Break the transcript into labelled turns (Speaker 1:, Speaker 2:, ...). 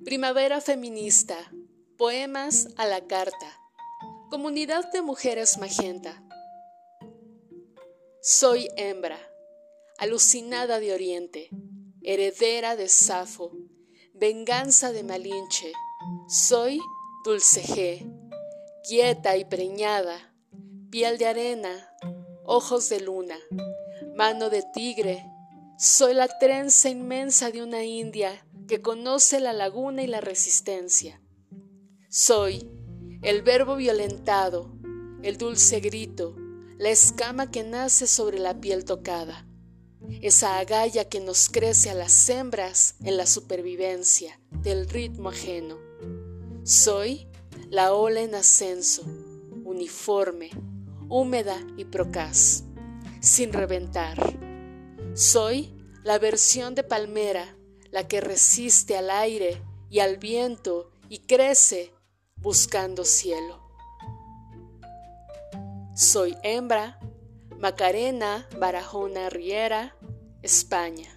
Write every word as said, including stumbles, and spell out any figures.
Speaker 1: Primavera feminista, poemas a la carta, comunidad de mujeres magenta. Soy hembra, alucinada de oriente, heredera de Safo, venganza de Malinche. Soy dulce G, quieta y preñada, piel de arena, ojos de luna, mano de tigre. Soy la trenza inmensa de una india que conoce la laguna y la resistencia. Soy el verbo violentado, el dulce grito, la escama que nace sobre la piel tocada, esa agalla que nos crece a las hembras en la supervivencia del ritmo ajeno. Soy la ola en ascenso, uniforme, húmeda y procaz, sin reventar. Soy la versión de palmera, la que resiste al aire y al viento y crece buscando cielo. Soy hembra, Macarena Barahona Riera, España.